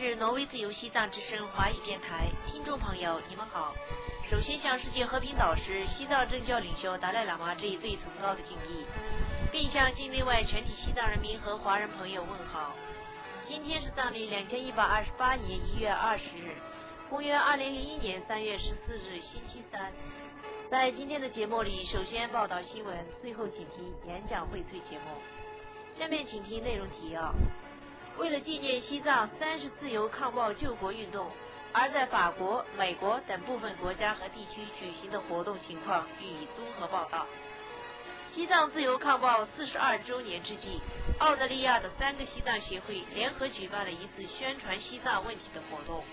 是挪威自由西藏之声华语电台，听众朋友，你们好。首先向世界和平导师、西藏政教领袖达赖喇嘛致以最崇高的敬意，并向境内外全体西藏人民和华人朋友问好。今天是藏历2128年1月20日，公元2001年3月14日，星期三。在今天的节目里，首先报道新闻，最后请听演讲荟萃节目。下面请听内容提要。为了纪念西藏30自由抗暴救国运动，而在法国、美国等部分国家和地区举行的活动情况予以综合报道。西藏自由抗暴42周年之际，澳大利亚的3个西藏协会联合举办了一次宣传西藏问题的活动。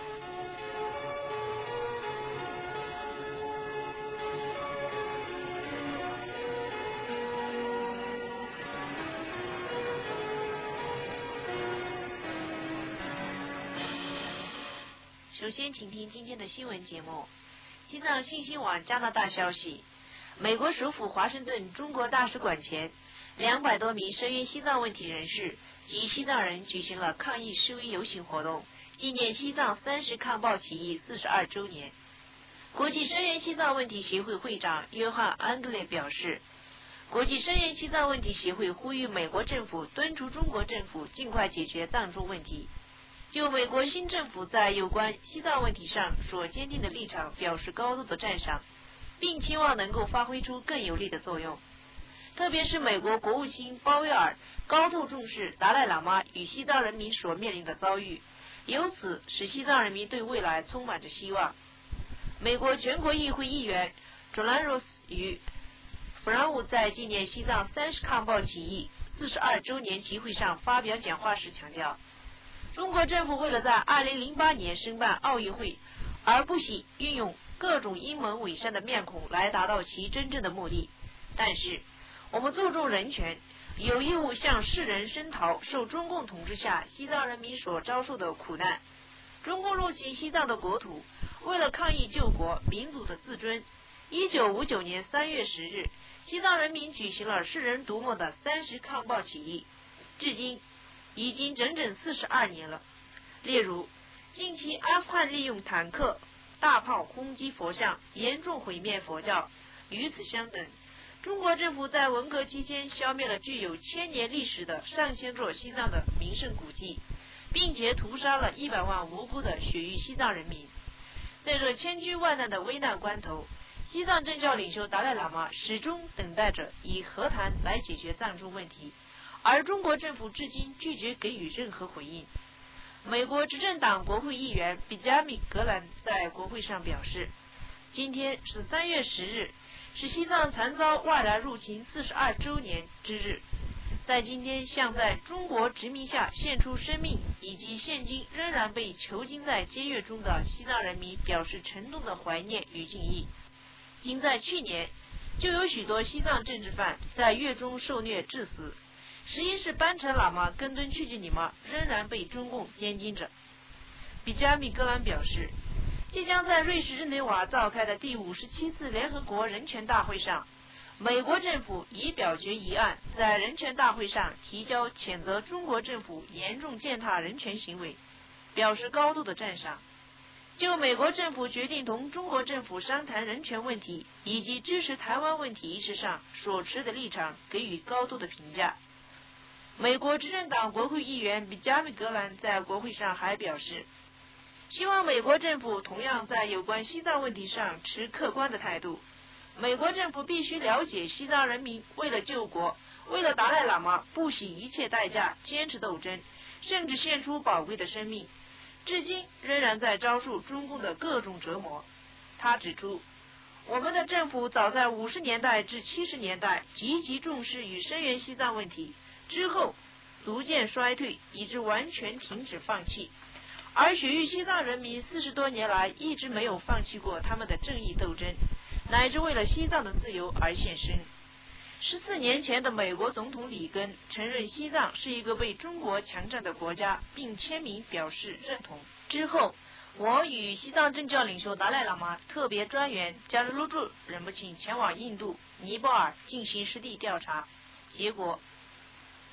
首先请听今天的新闻节目。西藏信息网加拿大消息，美国首府华盛顿中国大使馆前200多名声援西藏问题人士及西藏人举行了抗议示威游行活动，纪念西藏30抗暴起义42周年。国际声援西藏问题协会会长约翰·安格雷表示，国际声援西藏问题协会呼吁美国政府敦促中国政府尽快解决藏中问题，就美国新政府在有关西藏问题上所坚定的立场表示高度的赞赏，并期望能够发挥出更有力的作用。特别是美国国务卿鲍威尔高度重视达赖喇嘛与西藏人民所面临的遭遇，由此使西藏人民对未来充满着希望。美国全国议会议员佐兰罗斯与弗朗伍在纪念西藏30抗暴起义42周年集会上发表讲话时强调，中国政府为了在2008年申办奥运会，而不惜运用各种阴谋伪善的面孔来达到其真正的目的。但是，我们注重人权，有义务向世人声讨受中共统治下西藏人民所遭受的苦难。中共入侵西藏的国土，为了抗议救国民族的自尊，1959年3月10日，西藏人民举行了世人瞩目的30抗暴起义，至今已经整整42年了。例如，近期阿富汗利用坦克、大炮轰击佛像，严重毁灭佛教。与此相等，中国政府在文革期间消灭了具有1000年历史的上千座西藏的名胜古迹，并且屠杀了100万无辜的雪域西藏人民。在这千钧万难的危难关头，西藏政教领袖达赖喇嘛始终等待着以和谈来解决藏中问题，而中国政府至今拒绝给予任何回应。美国执政党国会议员比加米·格兰在国会上表示，今天是3月10日，是西藏惨遭外来入侵42周年之日。在今天，向在中国殖民下献出生命以及现今仍然被囚禁在监狱中的西藏人民表示沉重的怀念与敬意。仅在去年，就有许多西藏政治犯在狱中受虐致死。实因是班禅喇嘛跟敦曲吉尼玛仍然被中共监禁着。比加米格兰表示，即将在瑞士日内瓦召开的第57次联合国人权大会上，美国政府已表决议案，在人权大会上提交谴责中国政府严重践踏人权行为，表示高度的赞赏。就美国政府决定同中国政府商谈人权问题以及支持台湾问题一事上所持的立场给予高度的评价。美国执政党国会议员比加米格兰在国会上还表示，希望美国政府同样在有关西藏问题上持客观的态度。美国政府必须了解西藏人民为了救国，为了达赖喇嘛不惜一切代价坚持斗争，甚至献出宝贵的生命，至今仍然在遭受中共的各种折磨。他指出，我们的政府早在50年代至70年代积极重视与声援西藏问题，之后逐渐衰退，以致完全停止放弃。而雪域西藏人民40多年来一直没有放弃过他们的正义斗争，乃至为了西藏的自由而献身。14年前的美国总统里根承认西藏是一个被中国强占的国家，并签名表示认同。之后，我与西藏政教领袖达赖喇嘛特别专员加鲁珠忍不请前往印度、尼泊尔进行实地调查，结果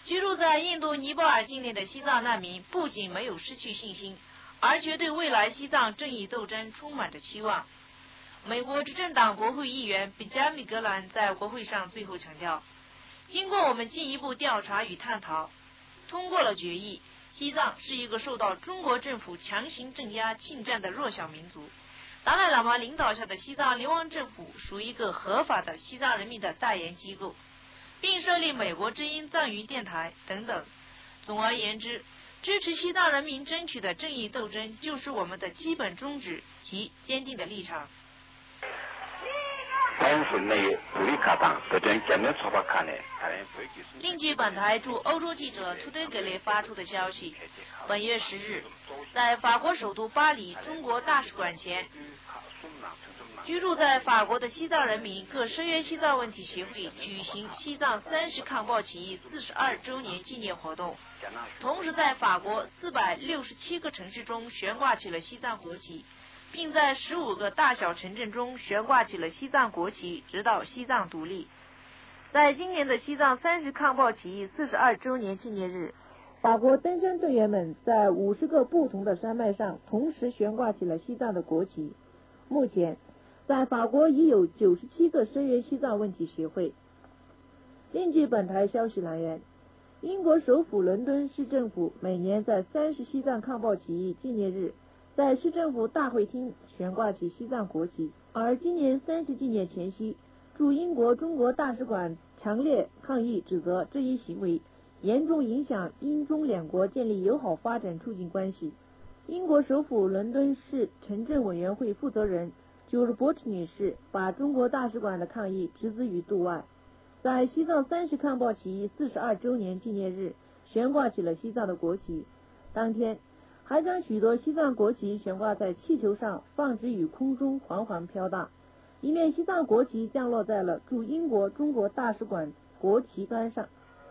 居住在印度尼泊尔境内的西藏难民不仅没有失去信心，而且对未来西藏正义斗争充满着期望。美国执政党国会议员比加米格兰在国会上最后强调，经过我们进一步调查与探讨，通过了决议，西藏是一个受到中国政府强行镇压侵占的弱小民族。达赖喇嘛领导下的西藏流亡政府属于一个合法的西藏人民的代言机构，并设立美国之音藏语电台等等。总而言之，支持西藏人民争取的正义斗争就是我们的基本宗旨及坚定的立场。另据本台驻欧洲记者图登格雷发出的消息，本月10日，在法国首都巴黎中国大使馆前，居住在法国的西藏人民各声援西藏问题协会举行西藏30抗暴起义42周年纪念活动，同时在法国467个城市中悬挂起了西藏国旗，并在15个大小城镇中悬挂起了西藏国旗，直到西藏独立。在今年的西藏30抗暴起义42周年纪念日，法国登山队员们在50个不同的山脉上同时悬挂起了西藏的国旗。目前，在法国已有97个声援西藏问题协会。另据本台消息来源，英国首府伦敦市政府每年在30西藏抗暴起义纪念日，在市政府大会厅悬挂起西藏国旗，而今年30纪念前夕，驻英国中国大使馆强烈抗议，指责这一行为严重影响英中两国建立友好发展促进关系。英国首府伦敦市城镇委员会负责人就是伯特女士把中国大使馆的抗议置之于度外，在西藏30抗暴起义42周年纪念日悬挂起了西藏的国旗。当天还将许多西藏国旗悬挂在气球上，放置于空中缓缓飘荡。一面西藏国旗降落在了驻英国中国大使馆国旗杆上。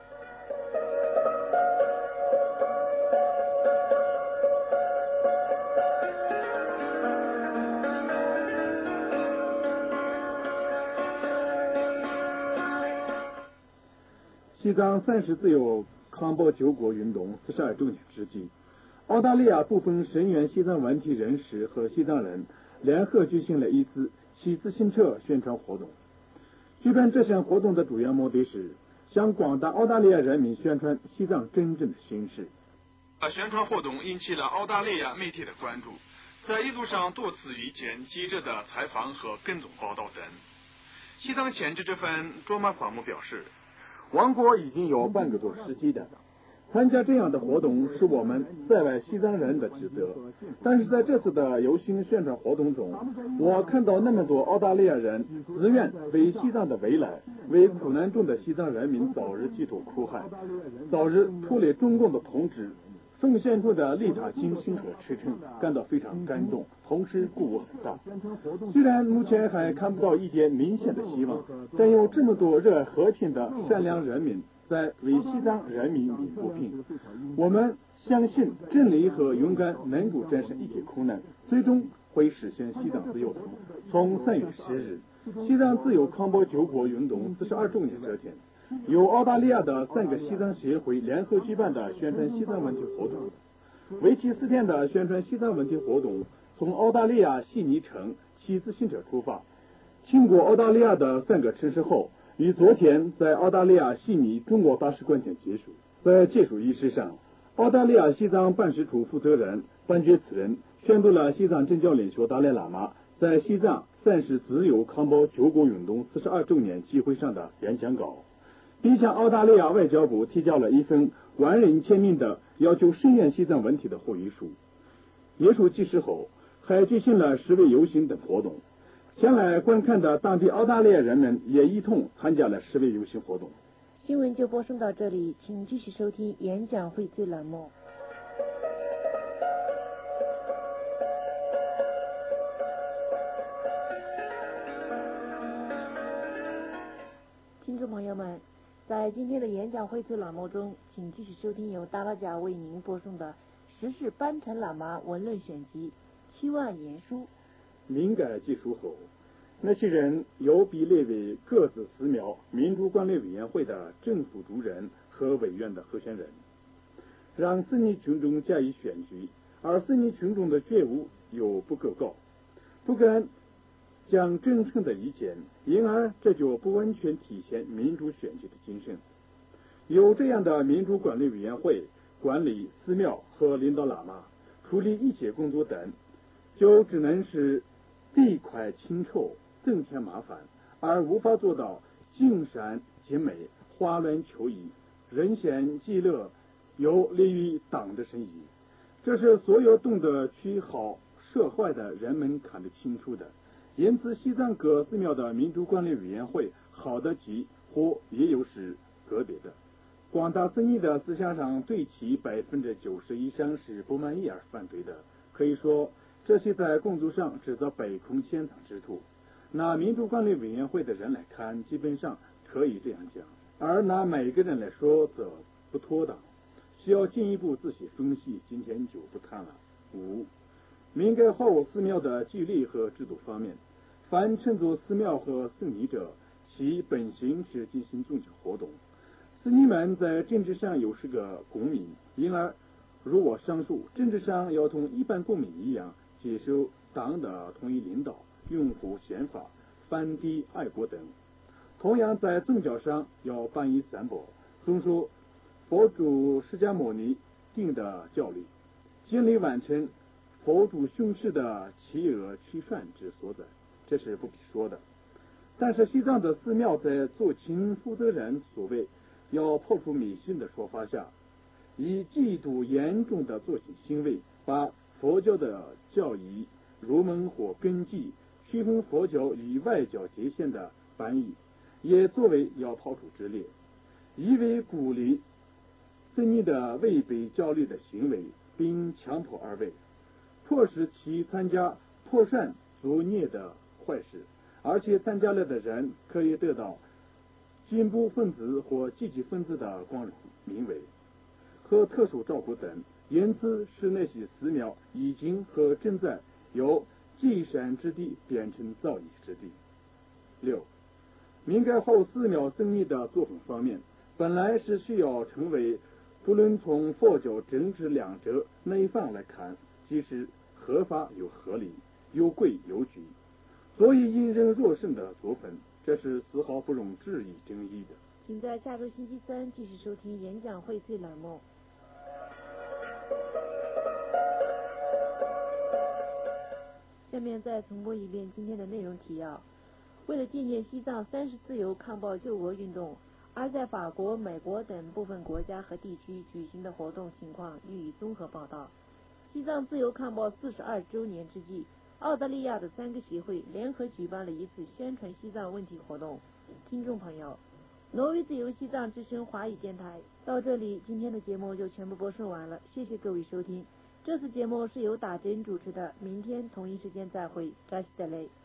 西藏30自由抗暴救国运动42周年之际，澳大利亚部分声援西藏问题人士和西藏人联合举行了一次骑自行车宣传活动。举办这项活动的主要目的是向广大澳大利亚人民宣传西藏真正的形势。 宣传活动引起了澳大利亚媒体的关注，在一路上多次遇见记者的采访和跟踪报道等。西藏前知之分卓玛法姆表示， 王国已经有半个多世纪的，参加这样的活动是我们在外西藏人的职责。但是在这次的游行宣传活动中，我看到那么多澳大利亚人自愿为西藏的未来，为苦难中的西藏人民早日解脱苦海，早日脱离中共的统治，奉献出的利他精神和赤诚，感到非常感动，同时鼓舞很大。虽然目前还看不到一点明显的希望，但有这么多热爱和平的善良人民在为西藏人民鸣不平。我们相信真理和勇敢能够战胜一切苦难，最终会实现西藏自由的。从3月10日西藏自由抗暴救国运动42周年这天，由澳大利亚的3个西藏协会联合举办的宣传西藏问题活动，为期4天的宣传西藏问题活动从澳大利亚悉尼城骑自行车出发，经过澳大利亚的3个城市后，于昨天在澳大利亚悉尼中国大使馆前结束。在结束仪式上，澳大利亚西藏办事处负责人班觉此人宣读了西藏政教领袖达赖喇嘛在西藏30自由抗暴救国运动42周年集会上的演讲稿，并向澳大利亚外交部提交了一份10000人签名的要求声援西藏问题的会议书。结束仪式后，还举行了示威游行等活动。前来观看的当地澳大利亚人们也一同参加了示威游行活动。 新闻就播送到这里，请继续收听演讲荟萃栏目。听众朋友们，在今天的演讲荟萃栏目中，请继续收听由达拉贾为您播送的时事班禅喇嘛文论选集7万言书。 民改结束后，那些人又被列为各自寺庙民主管理委员会的正副主任和委员的候选人，让斯尼群众加以选举，而斯尼群众的觉悟又不够高，不敢讲真诚的意见，因而这就不完全体现民主选举的精神。有这样的民主管理委员会管理寺庙和领导喇嘛，处理一切工作等，就只能是地块清臭，增添麻烦，而无法做到尽善尽美，花乱求遗，人贤济乐，有利于党的生意。这是所有懂得取好设坏的人们看得清楚的。因此，西藏各寺庙的民主管理委员会好的极，或也有是个别的。广大僧尼的思想上对其90%以上是不满意而反对的，可以说这些在工作上制造百孔千藏之徒。拿民主管理委员会的人来看，基本上可以这样讲，而拿每个人来说则不妥当，需要进一步仔细分析，今天就不谈了。5. 民改后寺庙的纪律和制度方面，凡称作寺庙和僧尼者，其本性是进行宗教活动。僧尼们在政治上又是个公民，因而如我上述，政治上要同一般公民一样，接受党的统一领导，拥护宪法，反敌爱国等。同样在宗教上要皈依三宝，遵守佛祖释迦牟尼定的教律，尽力完成佛祖训示的弃恶取善之所在，这是不必说的。但是西藏的寺庙在做清负责人所谓要破除迷信的说法下，以极度严重的做清行为，把佛教的教义入门或根基，区分佛教与外教界限的翻译，也作为要抛出之列，一为鼓励僧尼的违背教律的行为，并强迫二为迫使其参加破善作孽的坏事，而且参加了的人可以得到进步分子或积极分子的光荣名位和特殊照顾等，因此使那些寺庙已经和正在由积善之地变成造诣之地。6. 民改后寺庙僧尼的作风方面，本来是需要成为不论从佛教政治两者哪一方来看，即是合法又合理，有规有矩，所以引人若甚的作风，这是丝毫不容置疑争议的。 请在下周星期三继续收听演讲荟萃栏目。下面再重播一遍今天的内容提要。为了纪念西藏30自由抗暴救国运动，而在法国、美国等部分国家和地区举行的活动情况予以综合报道。西藏自由抗暴42周年之际，澳大利亚的3个协会联合举办了一次宣传西藏问题活动。听众朋友，挪威自由西藏之声华语电台到这里，今天的节目就全部播送完了，谢谢各位收听。这次节目是由打针主持的，明天同一时间再会，扎西德雷。